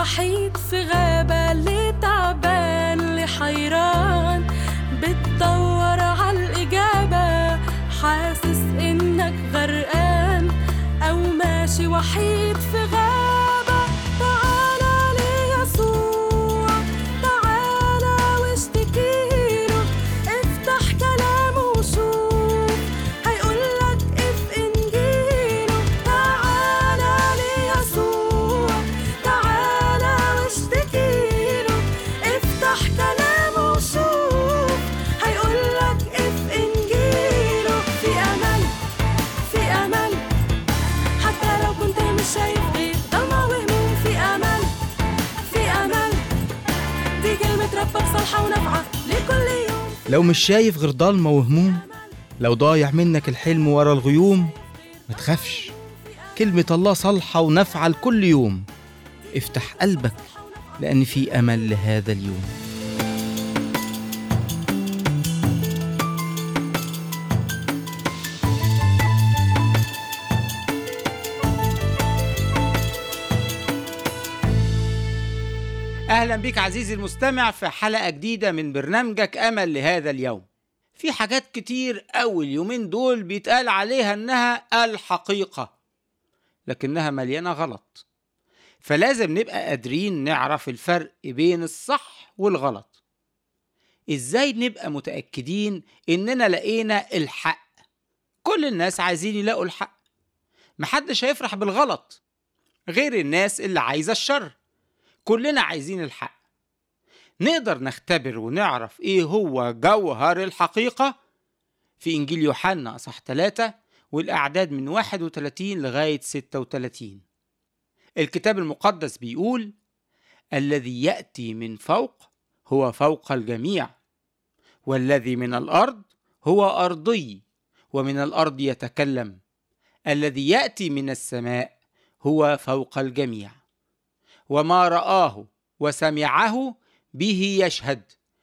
وحيد في غابة، اللي تعبان اللي حيران بتدور عالإجابة، حاسس إنك غرقان أو ماشي وحيد في غابة. تعالى ليسوع، تعالى واشتكيله، افتح كلامه وشوف هيقولك اف إنجيله. تعالى ليسوع، تعالى واشتكيله، افتح كلامه وشوف هيقولك اف إنجيله. في أمل، في أمل، حتى لو كنت مش شايف غير ضلمة وهموم. في أمل، في أمل، دي كلمة ربك صالحة ونافعة لكل يوم. لو مش شايف غير ضلمة وهموم، لو ضايع منك الحلم ورا الغيوم، ما تخافش، كلمة الله صالحة ونافعة لكل يوم. افتح قلبك لأن في أمل لهذا اليوم. أهلا بك عزيزي المستمع في حلقة جديدة من برنامجك أمل لهذا اليوم. في حاجات كتير أول يومين دول بيتقال عليها إنها الحقيقة، لكنها مليانة غلط، فلازم نبقى قادرين نعرف الفرق بين الصح والغلط. إزاي نبقى متأكدين إننا لقينا الحق؟ كل الناس عايزين يلاقوا الحق، محدش هيفرح بالغلط غير الناس اللي عايزة الشر. كلنا عايزين الحق. نقدر نختبر ونعرف ايه هو جوهر الحقيقة في إنجيل يوحنا أصحاح 3 والأعداد من 31 لغاية 36. الكتاب المقدس بيقول: الذي يأتي من فوق هو فوق الجميع، والذي من الأرض هو أرضي ومن الأرض يتكلم. الذي يأتي من السماء هو فوق الجميع، وما رآه وسمعه به يشهد،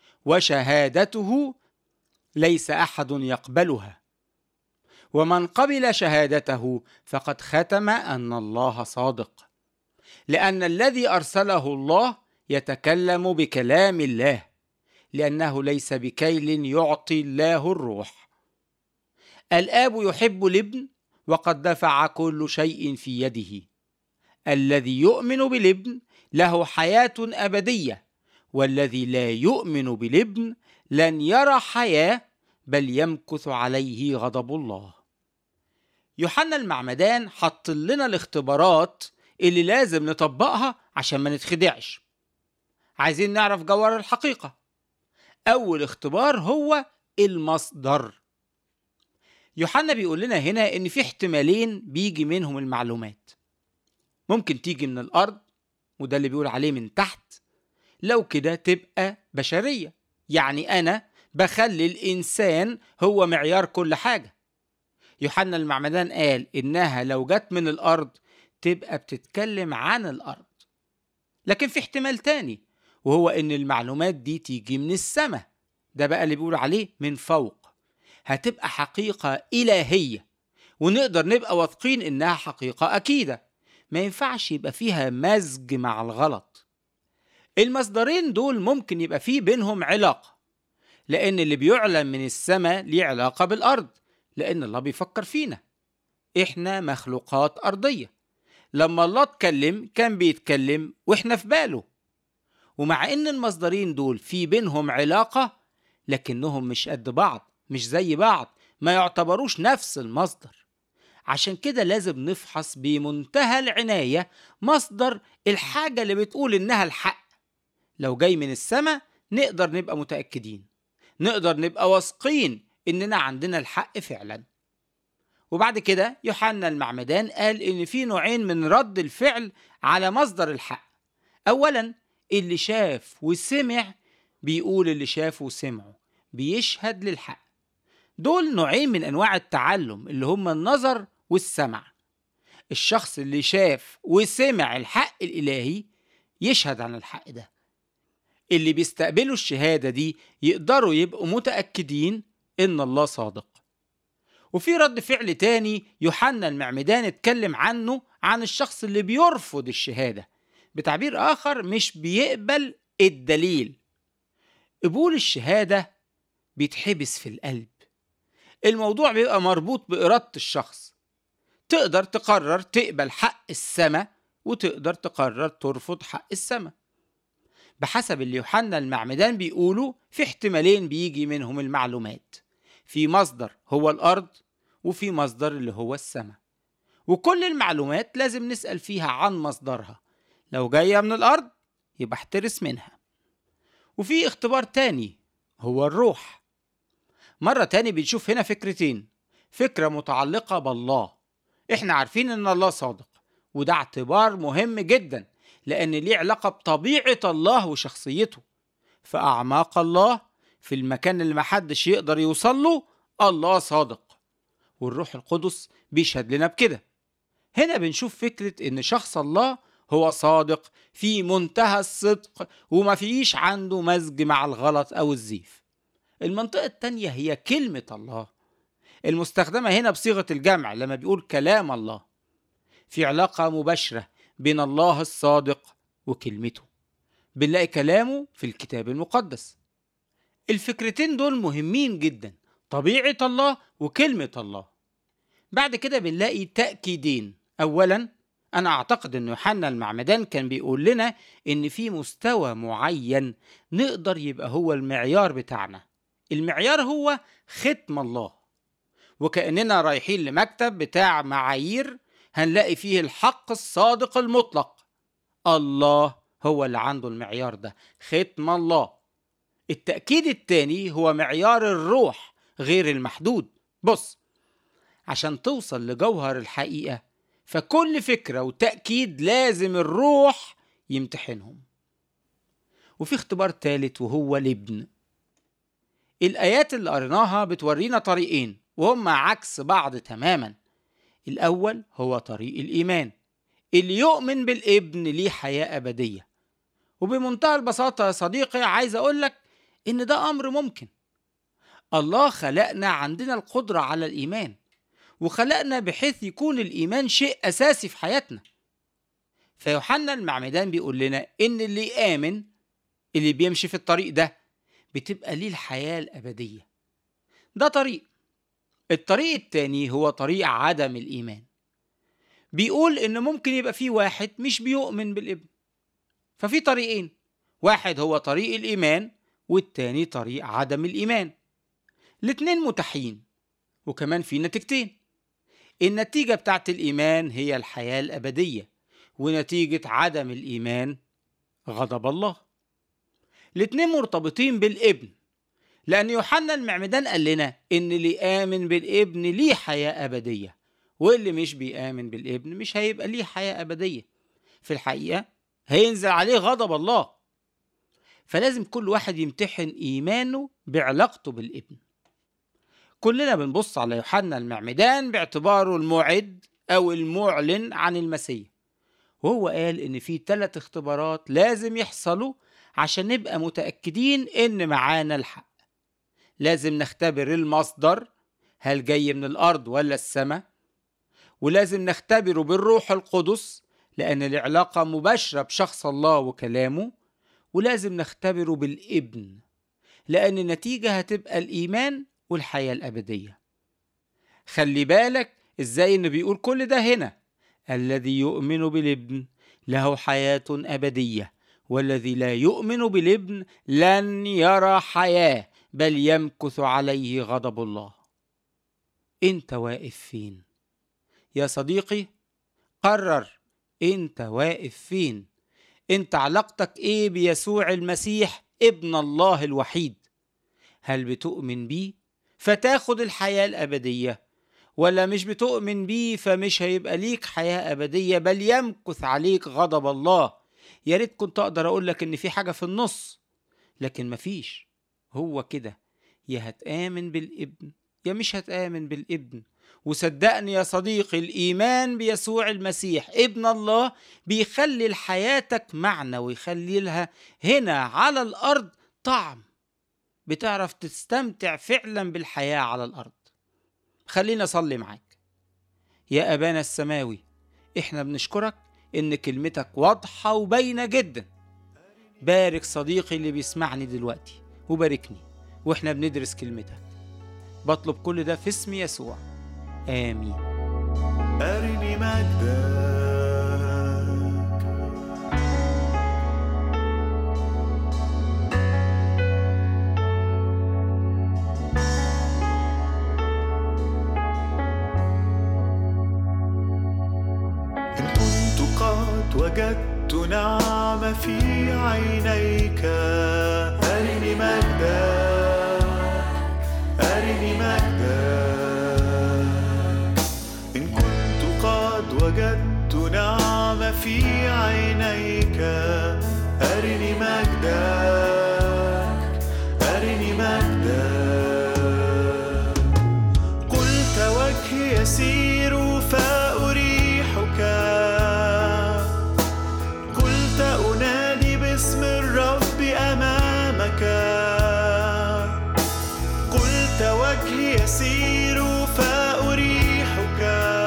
وشهادته ليس أحد يقبلها، ومن قبل شهادته فقد ختم أن الله صادق، لأن الذي أرسله الله يتكلم بكلام الله، لأنه ليس بكيل يعطي الله الروح. الآب يحب الابن وقد دفع كل شيء في يده. الذي يؤمن بالابن له حياة أبدية، والذي لا يؤمن بالابن لن يرى حياة بل يمكث عليه غضب الله. يوحنا المعمدان حط لنا الاختبارات اللي لازم نطبقها عشان ما نتخدعش. عايزين نعرف جوهر الحقيقة. أول اختبار هو المصدر. يوحنا بيقول لنا هنا إن في احتمالين بيجي منهم المعلومات. ممكن تيجي من الأرض، وده اللي بيقول عليه من تحت، لو كده تبقى بشرية، يعني أنا بخلي الإنسان هو معيار كل حاجة. يوحنا المعمدان قال إنها لو جت من الأرض تبقى بتتكلم عن الأرض. لكن في احتمال تاني، وهو إن المعلومات دي تيجي من السماء، ده بقى اللي بيقول عليه من فوق. هتبقى حقيقة إلهية، ونقدر نبقى واثقين إنها حقيقة أكيدة، ما ينفعش يبقى فيها مزج مع الغلط. المصدرين دول ممكن يبقى فيه بينهم علاقة، لأن اللي بيعلن من السماء ليه علاقة بالأرض، لأن الله بيفكر فينا. إحنا مخلوقات أرضية. لما الله اتكلم كان بيتكلم وإحنا في باله. ومع إن المصدرين دول في بينهم علاقة، لكنهم مش قد بعض، مش زي بعض، ما يعتبروش نفس المصدر. عشان كده لازم نفحص بمنتهى العناية مصدر الحاجة اللي بتقول إنها الحق. لو جاي من السماء نقدر نبقى متأكدين، نقدر نبقى واثقين إننا عندنا الحق فعلا. وبعد كده يوحنا المعمدان قال إن في نوعين من رد الفعل على مصدر الحق. أولا، اللي شاف وسمع بيقول اللي شاف وسمعه، بيشهد للحق. دول نوعين من أنواع التعلم اللي هم النظر والسمع. الشخص اللي شاف وسمع الحق الإلهي يشهد عن الحق ده. اللي بيستقبلوا الشهادة دي يقدروا يبقوا متأكدين إن الله صادق. وفي رد فعل تاني يوحنا المعمدان اتكلم عنه، عن الشخص اللي بيرفض الشهادة، بتعبير آخر مش بيقبل الدليل. قبول الشهادة بيتحبس في القلب. الموضوع بيبقى مربوط بإرادة الشخص. تقدر تقرر تقبل حق السماء وتقدر تقرر ترفض حق السماء. بحسب اللي يوحنا المعمدان بيقولوا في احتمالين بيجي منهم المعلومات، في مصدر هو الأرض وفي مصدر اللي هو السماء، وكل المعلومات لازم نسأل فيها عن مصدرها. لو جاية من الأرض يبقى احترس منها. وفي اختبار تاني هو الروح. مرة تاني بنشوف هنا فكرتين، فكرة متعلقة بالله. احنا عارفين ان الله صادق، وده اعتبار مهم جدا لان ليه علاقة بطبيعة الله وشخصيته. فأعماق الله في المكان اللي محدش يقدر يوصل له الله صادق، والروح القدس بيشهد لنا بكده. هنا بنشوف فكرة ان شخص الله هو صادق في منتهى الصدق وما فيش عنده مزج مع الغلط او الزيف. المنطقة التانية هي كلمة الله، المستخدمة هنا بصيغة الجمع لما بيقول كلام الله. في علاقة مباشرة بين الله الصادق وكلمته، بنلاقي كلامه في الكتاب المقدس. الفكرتين دول مهمين جدا، طبيعة الله وكلمة الله. بعد كده بنلاقي تأكيدين. أولا، أنا أعتقد أن يوحنا المعمدان كان بيقول لنا أن في مستوى معين نقدر يبقى هو المعيار بتاعنا. المعيار هو ختم الله، وكأننا رايحين لمكتب بتاع معايير هنلاقي فيه الحق الصادق المطلق. الله هو اللي عنده المعيار ده، ختم الله. التأكيد التاني هو معيار الروح غير المحدود. بص، عشان توصل لجوهر الحقيقة فكل فكرة وتأكيد لازم الروح يمتحنهم. وفي اختبار تالت وهو الابن. الآيات اللي قريناها بتورينا طريقين وهم عكس بعض تماما. الأول هو طريق الإيمان، اللي يؤمن بالابن ليه حياة أبدية. وبمنتهى البساطة يا صديقي عايز أقولك إن ده أمر ممكن. الله خلقنا عندنا القدرة على الإيمان، وخلقنا بحيث يكون الإيمان شيء أساسي في حياتنا. فيوحنا المعمدان بيقول لنا إن اللي يآمن، اللي بيمشي في الطريق ده، بتبقى ليه الحياة الأبدية. ده طريق. الطريق التاني هو طريق عدم الإيمان. بيقول إن ممكن يبقى فيه واحد مش بيؤمن بالابن. ففي طريقين، واحد هو طريق الإيمان والتاني طريق عدم الإيمان. الاتنين متاحين، وكمان في نتيجتين. النتيجة بتاعت الإيمان هي الحياة الأبدية، ونتيجة عدم الإيمان غضب الله. الاتنين مرتبطين بالابن، لأن يوحنا المعمدان قال لنا إن اللي آمن بالابن ليه حياة أبدية، واللي مش بيآمن بالابن مش هيبقى ليه حياة أبدية. في الحقيقة هينزل عليه غضب الله. فلازم كل واحد يمتحن إيمانه بعلاقته بالابن. كلنا بنبص على يوحنا المعمدان باعتباره الموعد أو المعلن عن المسيح، وهو قال إن في 3 اختبارات لازم يحصلوا عشان نبقى متأكدين إن معانا الحق. لازم نختبر المصدر، هل جاي من الأرض ولا السماء، ولازم نختبره بالروح القدس لأن العلاقة مباشرة بشخص الله وكلامه، ولازم نختبره بالابن لأن النتيجة هتبقى الإيمان والحياة الأبدية. خلي بالك إزاي إنه بيقول كل ده هنا، الذي يؤمن بالابن له حياة أبدية، والذي لا يؤمن بالابن لن يرى حياة بل يمكث عليه غضب الله. أنت واقف فين؟ يا صديقي قرر أنت واقف فين. أنت علاقتك إيه بيسوع المسيح ابن الله الوحيد؟ هل بتؤمن بيه فتاخد الحياة الأبدية، ولا مش بتؤمن بيه فمش هيبقى ليك حياة أبدية بل يمكث عليك غضب الله؟ يا ريت كنت أقدر أقول لك إن في حاجة في النص، لكن مفيش. هو كده، يا هتآمن بالابن يا مش هتآمن بالابن. وصدقني يا صديقي الإيمان بيسوع المسيح ابن الله بيخلي لحياتك معنى، ويخلي لها هنا على الأرض طعم، بتعرف تستمتع فعلا بالحياة على الأرض. خلينا أصلي معاك. يا أبانا السماوي، إحنا بنشكرك إن كلمتك واضحة وباينة جدا. بارك صديقي اللي بيسمعني دلوقتي وباركني وإحنا بندرس كلمتك. بطلب كل ده في اسم يسوع، آمين. أرني مجدك. إن كنت قد وجدت نعمة في عينيك، أرني مجدك، أرني مجدك. إن كنت قد وجدت نعمة في عينيك، أرني مجدك، أرني مجدك. قلت وجهي يسير فأريحك، قلت أنادي باسم الرب أمامك. قلت وجهي يسير فأريحك،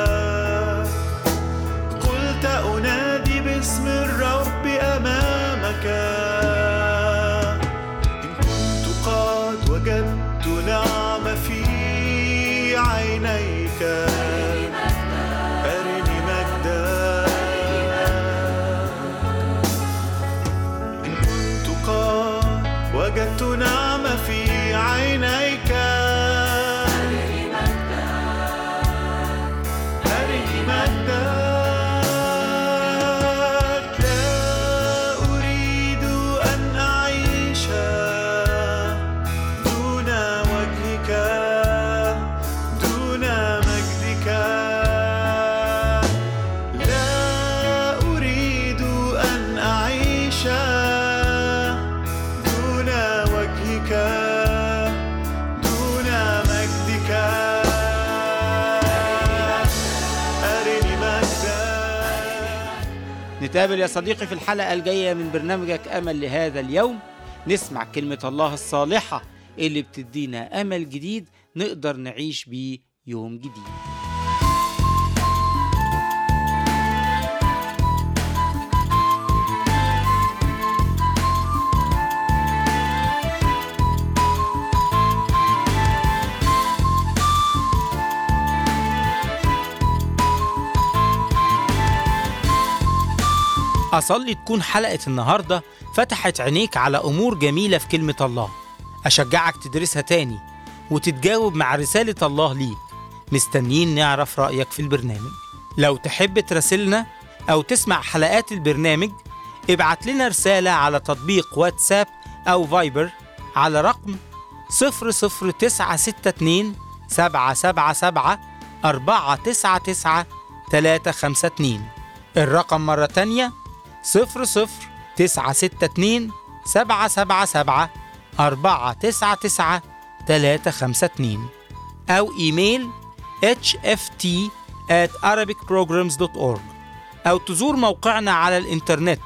قلت أنادي باسم الرب أمامك. إن كنت قد وجدت نعمة في عينيك، أرني مجدك. إن كنت قد وجدت نعمة في عينيك، أرني مجدك. لا أريد أن أعيش دون وجهك، دون مجدك. لا أريد أن أعيش دون وجهك، دون مجدك. أرني مجدك. نتقابل يا صديقي في الحلقة الجاية من برنامجك أمل لهذا اليوم. نسمع كلمة الله الصالحة اللي بتدينا أمل جديد نقدر نعيش بيه يوم جديد. أصلي تكون حلقة النهاردة فتحت عينيك على أمور جميلة في كلمة الله. أشجعك تدرسها تاني وتتجاوب مع رسالة الله ليك. مستنيين نعرف رأيك في البرنامج. لو تحب تراسلنا أو تسمع حلقات البرنامج، ابعت لنا رسالة على تطبيق واتساب أو فايبر على رقم 00962 777 499 352. الرقم مرة تانية 00962 777 499 352 أو إيميل hft@arabicprograms.org أو تزور موقعنا على الإنترنت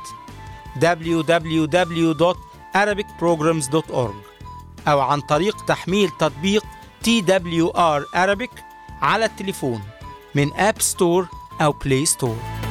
www.arabicprograms.org أو عن طريق تحميل تطبيق TWR Arabic على التليفون من أب ستور أو بلاي ستور.